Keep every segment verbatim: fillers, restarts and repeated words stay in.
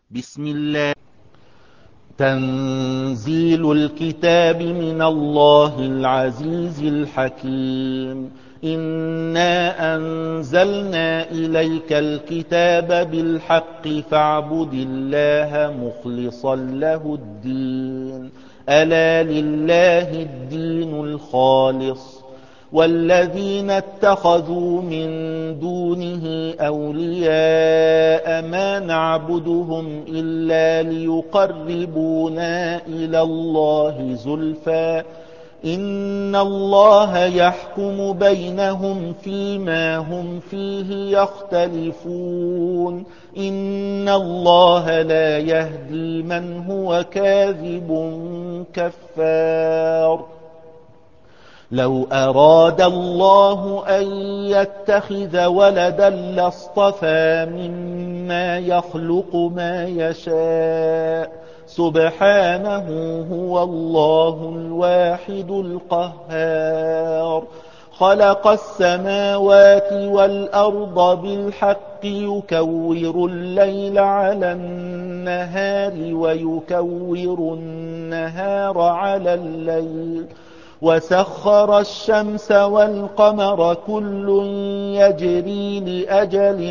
بسم الله. تنزيل الكتاب من الله العزيز الحكيم. إنا أنزلنا إليك الكتاب بالحق فاعبد الله مخلصا له الدين. ألا لله الدين الخالص، والذين اتخذوا من دونه أولياء ما نعبدهم إلا ليقربونا إلى الله زلفى إن الله يحكم بينهم فيما هم فيه يختلفون. إن الله لا يهدي من هو كاذب كفار. لو أراد الله أن يتخذ ولدا لاصطفى مما يخلق ما يشاء، سبحانه هو الله الواحد القهار. خلق السماوات والأرض بالحق يكور الليل على النهار ويكور النهار على الليل، وسخر الشمس والقمر كل يجري لأجل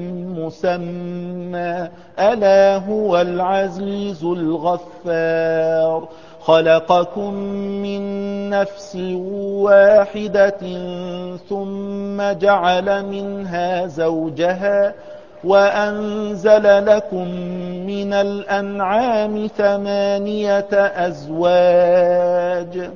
مسمى، ألا هو العزيز الغفار. خلقكم من نفس واحدة ثم جعل منها زوجها وأنزل لكم من الأنعام ثمانية أزواج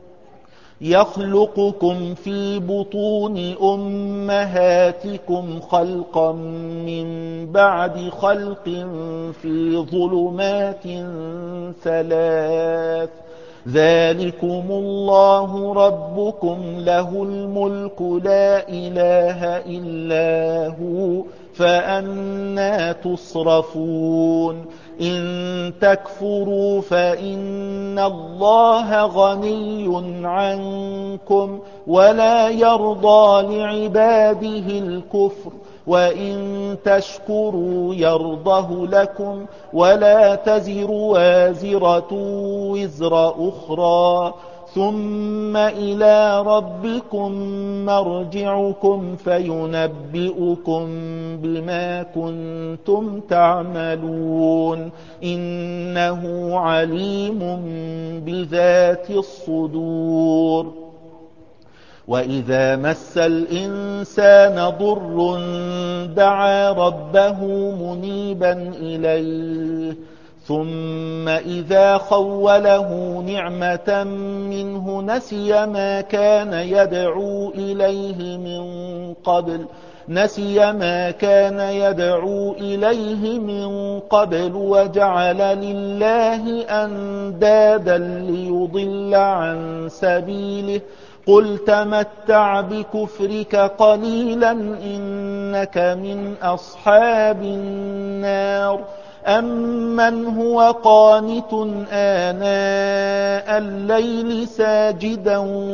يخلقكم في بطون أمهاتكم خلقا من بعد خلق في ظلمات ثلاث، ذلكم الله ربكم له الملك لا إله إلا هو فأنى تصرفون. إن تكفروا فإن الله غني عنكم ولا يرضى لعباده الكفر، وإن تشكروا يرضه لكم ولا تزر وازرة وزر أخرى، ثم إلى ربكم مرجعكم فينبئكم بما كنتم تعملون. إنه عليم بذات الصدور. وإذا مس الإنسان ضر دعا ربه منيبا إليه، ثم إذا خوله نعمة منه نسي ما كان يدعو إليه من قبل نسي ما كان يدعو إليه من قبل وجعل لله أندادا ليضل عن سبيله. قل تمتع بكفرك قليلا إنك من أصحاب النار. أمن هو قانت آناء الليل ساجدا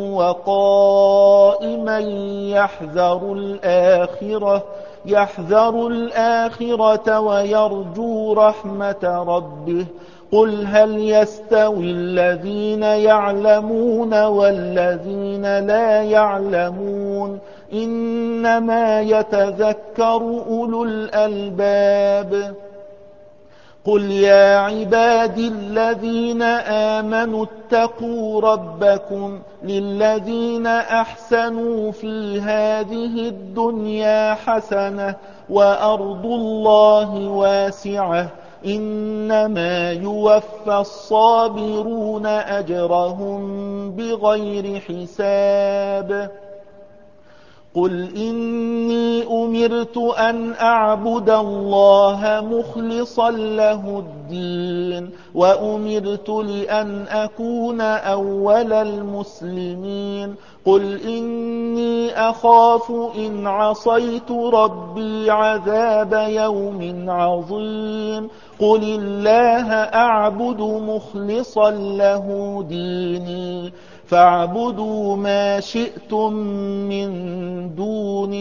وقائما يحذر الآخرة يحذر الآخرة ويرجو رحمة ربه. قل هل يستوي الذين يعلمون والذين لا يعلمون، إنما يتذكر أولو الألباب. قل يا عبادي الذين آمنوا اتقوا ربكم للذين أحسنوا في هذه الدنيا حسنة وأرض الله واسعة، إنما يوفى الصابرون أجرهم بغير حساب. قل إني أمرت أن أعبد الله مخلصا له الدين، وأمرت لأن أكون أول المسلمين. قل إني أخاف إن عصيت ربي عذاب يوم عظيم. قل الله أعبد مخلصا له ديني، فاعبدوا ما شئتم من دونه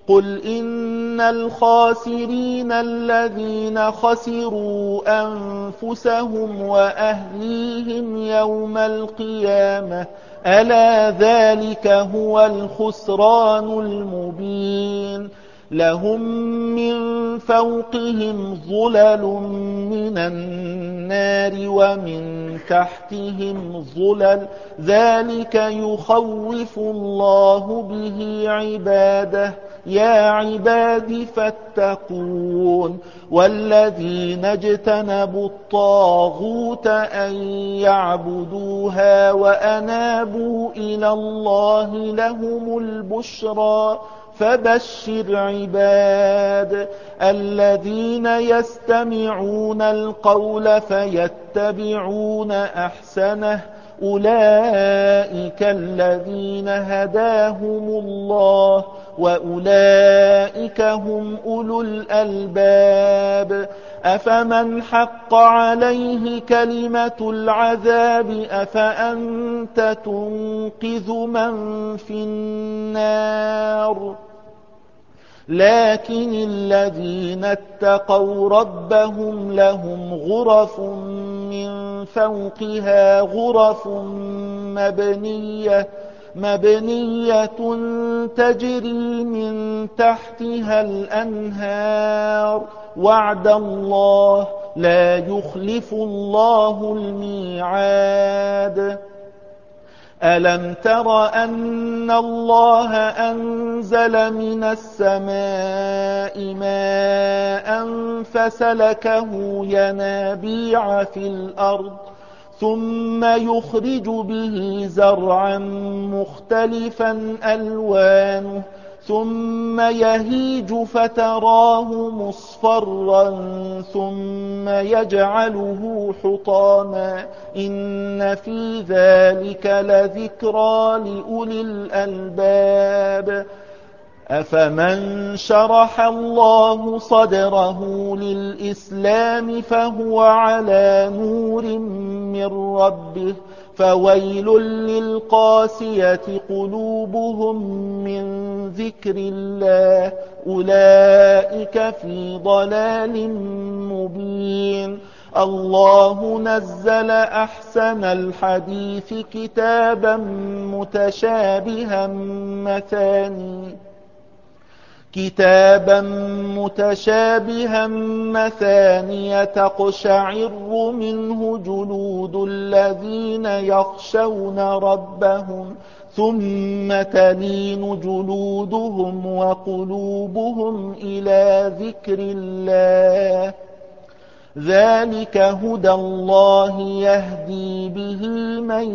قل إن الخاسرين الذين خسروا أنفسهم وأهليهم يوم القيامة ألا ذلك هو الخسران المبين لهم من فوقهم ظلل من النار ومن تحتهم ظلل ذلك يخوف الله به عباده يا عباد فاتقون والذين اجتنبوا الطاغوت أن يعبدوها وأنابوا إلى الله لهم البشرى فبشر عباد الذين يستمعون القول فيتبعون أحسنه أولئك الذين هداهم الله وأولئك هم أولو الألباب أفمن حق عليه كلمة العذاب أفأنت تنقذ من في النار لكن الذين اتقوا ربهم لهم غرف من فوقها غرف مبنية مبنية تجري من تحتها الأنهار وعد الله لا يخلف الله الميعاد ألم تر أن الله أنزل من السماء ماء فسلكه ينابيع في الأرض ثم يخرج به زرعا مختلفا ألوانه ثم يهيج فتراه مصفرا ثم يجعله حطاما إن في ذلك لذكرى لأولي الألباب أفمن شرح الله صدره للإسلام فهو على نور من ربه فويل للقاسية قلوبهم من ذكر الله أولئك في ضلال مبين الله نزل أحسن الحديث كتابا متشابها مثاني كتابا متشابها مثانية تقشعر منه جلود الذين يخشون ربهم ثم تلين جلودهم وقلوبهم إلى ذكر الله ذلك هدى الله يهدي به من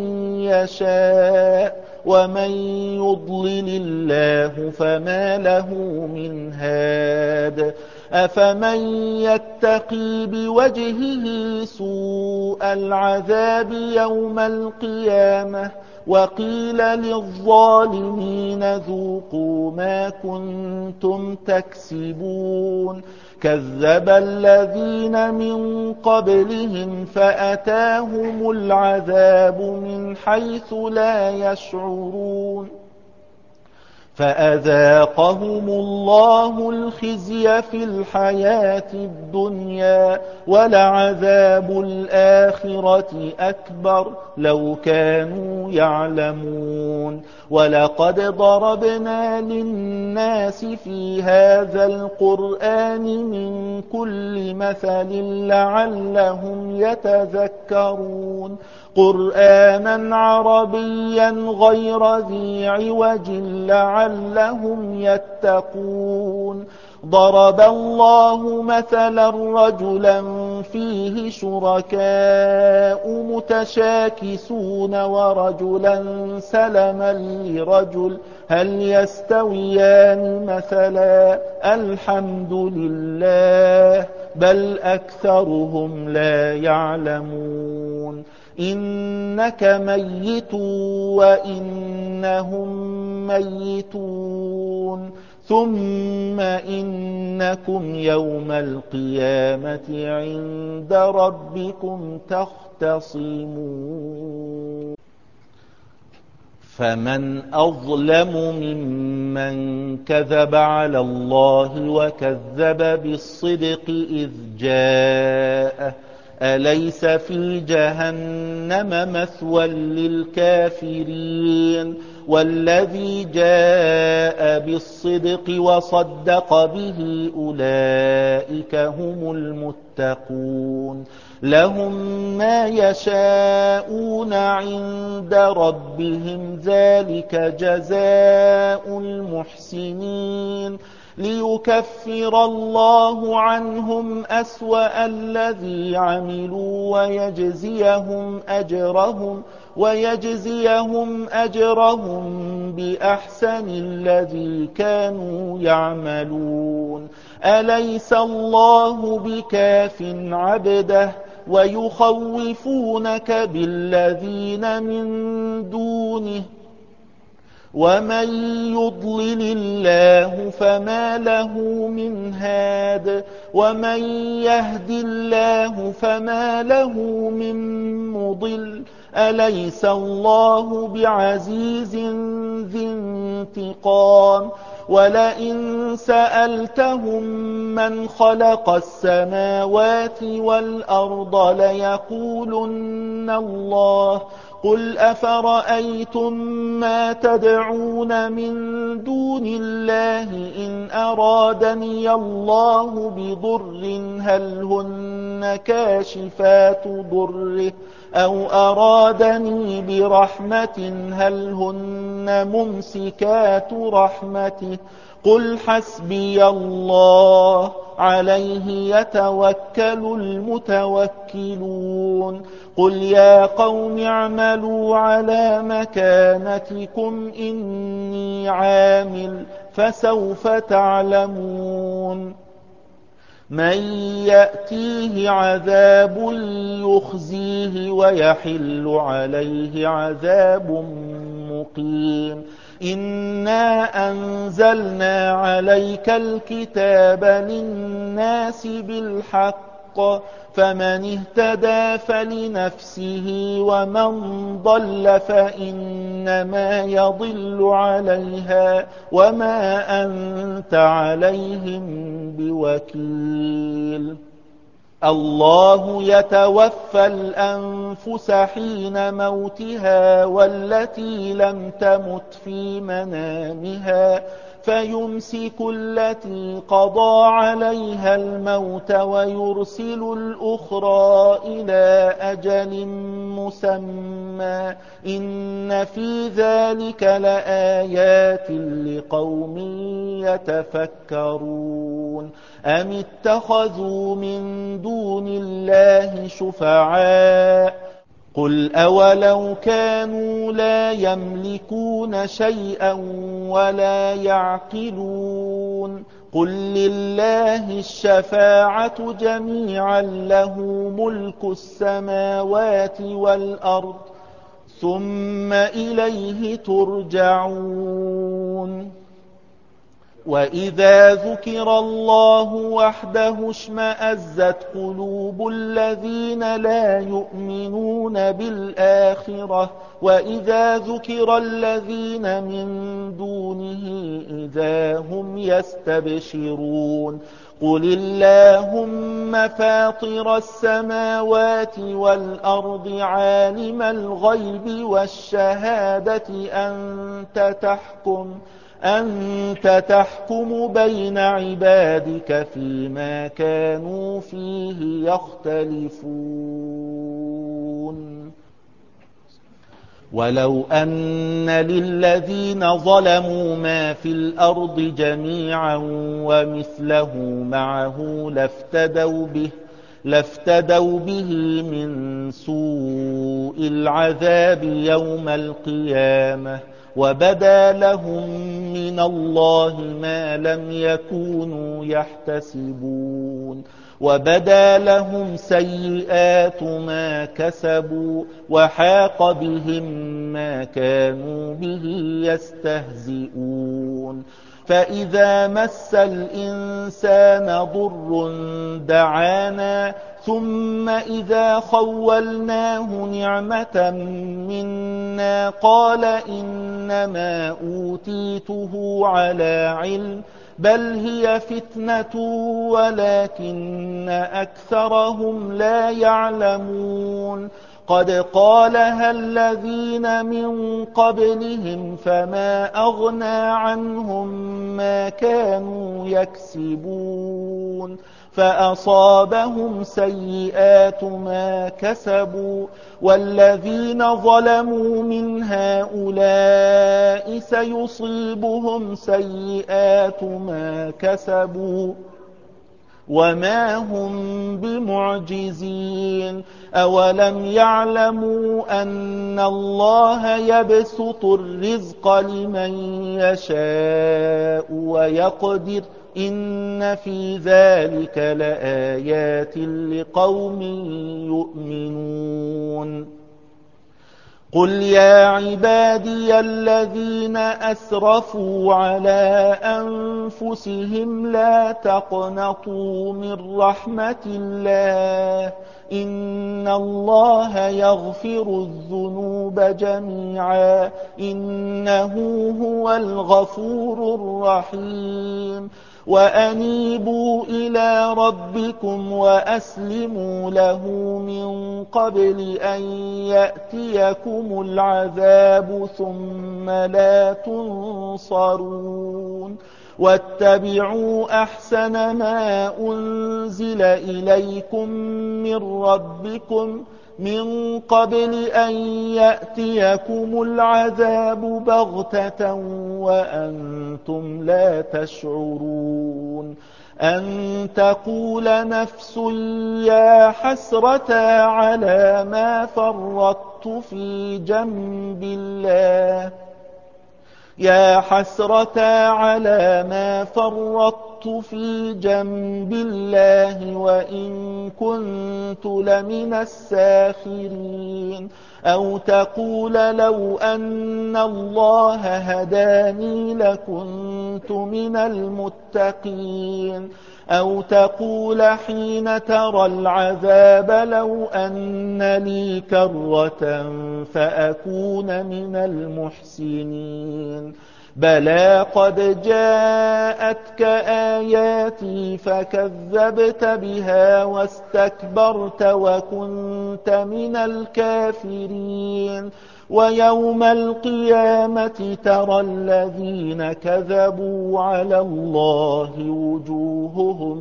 يشاء ومن يضلل الله فما له من هاد أفمن يتقي بوجهه سوء العذاب يوم القيامة وقيل للظالمين ذوقوا ما كنتم تكسبون كذب الذين من قبلهم فأتاهم العذاب من حيث لا يشعرون فأذاقهم الله الخزي في الحياة الدنيا ولعذاب الآخرة أكبر لو كانوا يعلمون ولقد ضربنا للناس في هذا القرآن من كل مثل لعلهم يتذكرون قرآنا عربيا غير ذي عوج لعلهم يتقون ضرب الله مثلا رجلا فيه شركاء متشاكسون ورجلا سلما لرجل هل يستويان مثلا الحمد لله بل أكثرهم لا يعلمون إنك ميت وإنهم ميتون ثم إنكم يوم القيامة عند ربكم تختصمون فمن أظلم ممن كذب على الله وكذب بالصدق إذ جاءه أليس في جهنم مثوى للكافرين والذي جاء بالصدق وصدق به أولئك هم المتقون لهم ما يشاءون عند ربهم ذلك جزاء المحسنين ليكفر الله عنهم أسوأ الذي عملوا ويجزيهم أجرهم ويجزيهم أجرهم بأحسن الذي كانوا يعملون أليس الله بكاف عبده ويخوفونك بالذين من دونه ومن يضلل الله فما له من هاد ومن يهد الله فما له من مضل أليس الله بعزيز ذي انتقام ولئن سألتهم من خلق السماوات والأرض ليقولن الله قل أفرأيتم ما تدعون من دون الله إن أرادني الله بضر هل هن كاشفات ضره أو أرادني برحمة هل هن ممسكات رحمته قل حسبي الله عليه يتوكل المتوكلون قل يا قوم اعملوا على مكانتكم إني عامل فسوف تعلمون من يأتيه عذاب يخزيه ويحل عليه عذاب مقيم إنا أنزلنا عليك الكتاب للناس بالحق فمن اهتدى فلنفسه ومن ضل فإنما يضل عليها وما أنت عليهم بوكيل الله يتوفى الأنفس حين موتها والتي لم تمت في منامها فيمسك التي قضى عليها الموت ويرسل الأخرى إلى أجل مسمى إن في ذلك لآيات لقوم يتفكرون أم اتخذوا من دون الله شفعاء قل أولو كانوا لا يملكون شيئا ولا يعقلون قل لله الشفاعة جميعا له ملك السماوات والأرض ثم إليه ترجعون وإذا ذكر الله وحده اشمأزت قلوب الذين لا يؤمنون بالآخرة وإذا ذكر الذين من دونه إذا هم يستبشرون قل اللهم فاطر السماوات والأرض عالم الغيب والشهادة أنت تحكم أنت تحكم بين عبادك فيما كانوا فيه يختلفون ولو أن للذين ظلموا ما في الأرض جميعا ومثله معه لافتدوا به لافتدوا به من سوء العذاب يوم القيامة وبدا لهم من الله ما لم يكونوا يحتسبون وبدا لهم سيئات ما كسبوا وحاق بهم ما كانوا به يستهزئون فإذا مس الإنسان ضر دعانا ثم إذا خولناه نعمة منا قال إنما أوتيته على علم بل هي فتنة ولكن أكثرهم لا يعلمون قد قالها الذين من قبلهم فما أغنى عنهم ما كانوا يكسبون فأصابهم سيئات ما كسبوا والذين ظلموا من هؤلاء سيصيبهم سيئات ما كسبوا وما هم بمعجزين أولم يعلموا أن الله يبسط الرزق لمن يشاء ويقدر إن في ذلك لآيات لقوم يؤمنون قل يا عبادي الذين أسرفوا على أنفسهم لا تقنطوا من رحمة الله إن الله يغفر الذنوب جميعا إنه هو الغفور الرحيم وأنيبوا إلى ربكم وأسلموا له من قبل أن يأتيكم العذاب ثم لا تنصرون واتبعوا أحسن ما أنزل إليكم من ربكم من قبل أن يأتيكم العذاب بغتة وأنتم لا تشعرون أن تقول نفس يا حسرة على ما فرطت في جنب الله يا حسرة على ما فرطت في جنب الله وإن كنت لمن الساخرين أو تقول لو أن الله هداني لكنت من المتقين أو تقول حين ترى العذاب لو أن لي كرة فأكون من المحسنين بلى قد جاءتك آياتي فكذبت بها واستكبرت وكنت من الكافرين ويوم القيامة ترى الذين كذبوا على الله وجوههم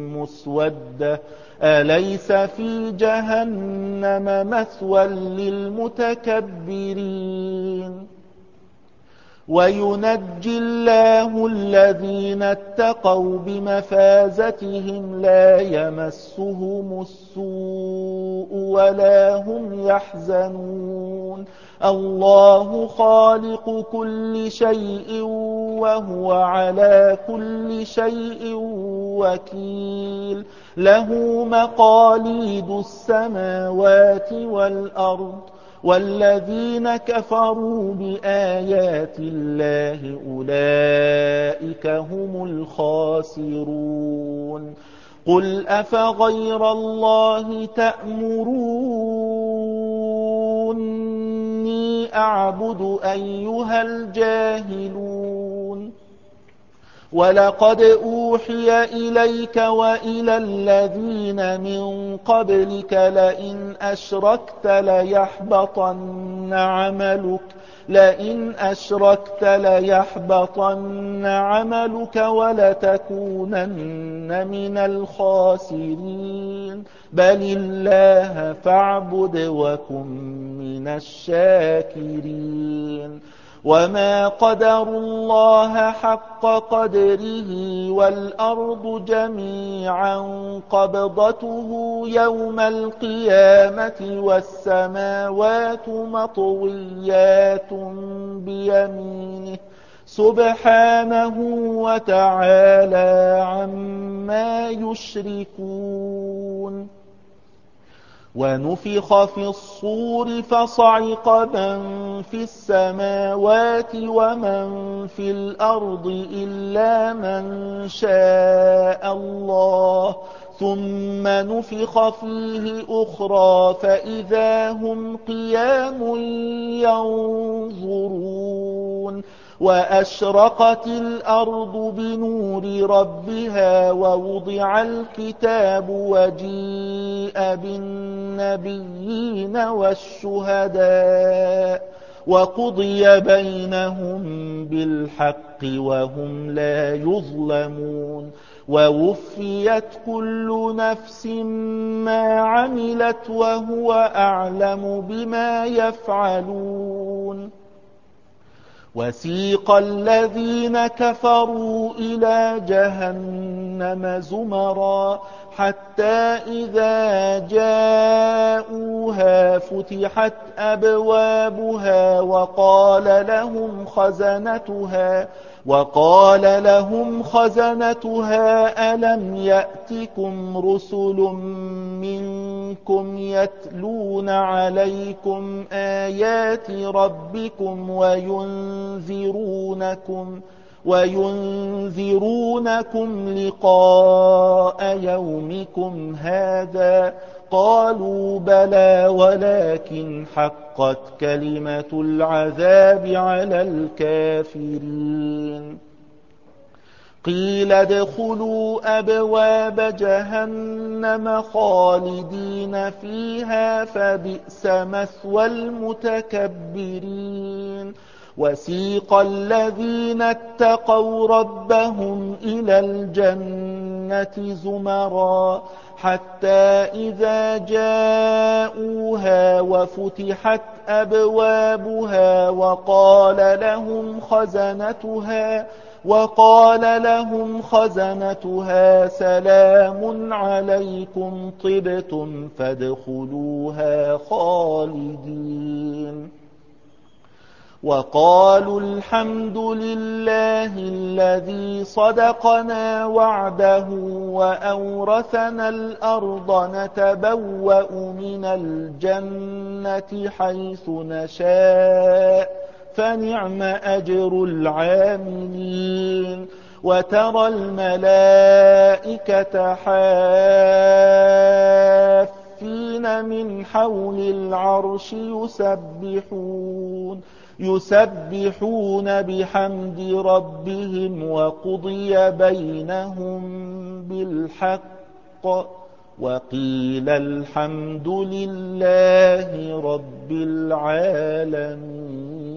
مسودة أليس في جهنم مثوى للمتكبرين وينجي الله الذين اتقوا بمفازتهم لا يمسهم السوء ولا هم يحزنون الله خالق كل شيء وهو على كل شيء وكيل له مقاليد السماوات والأرض والذين كفروا بآيات الله أولئك هم الخاسرون قل أفغير الله تأمروني أعبد أيها الجاهلون ولقد أوحي إليك وإلى الذين من قبلك لئن أشركت ليحبطن عملك لئن أشركت ليحبطن عملك ولتكونن من الخاسرين بل الله فاعبد وكن من الشاكرين وما قدروا الله حق قدره والأرض جميعا قبضته يوم القيامة والسماوات مطويات بيمينه سبحانه وتعالى عما يشركون. ونفخ في الصور فصعق من في السماوات ومن في الأرض إلا من شاء الله، ثم نفخ فيه أخرى فإذا هم قيام ينظرون. وأشرقت الأرض بنور ربها ووضع الكتاب وجيء بالنبيين والشهداء وقضي بينهم بالحق وهم لا يظلمون. ووفيت كل نفس ما عملت وهو أعلم بما يفعلون. وسيق الذين كفروا إلى جهنم زمرا حتى إذا جاءوها فتحت أبوابها وقال لهم خزنتها وقال لهم خزنتها ألم يأتكم رسل منكم يتلون عليكم آيات ربكم وينذرونكم وينذرونكم لقاء يومكم هذا؟ قالوا بلى ولكن حقت كلمة العذاب على الكافرين. قيل ادخلوا أبواب جهنم خالدين فيها فبئس مثوى المتكبرين. وسيق الذين اتقوا ربهم إلى الجنة زمرا حتى إذا جاءوها وفتحت أبوابها وقال لهم خزنتها وقال لهم خزنتها سلام عليكم طبتم فادخلوها خالدين. وقالوا الحمد لله الذي صدقنا وعده وأورثنا الأرض نتبوأ من الجنة حيث نشاء فنعم أجر العاملين. وترى الملائكة حافين من حول العرش يسبحون يسبحون بحمد ربهم وقضي بينهم بالحق وقيل الحمد لله رب العالمين.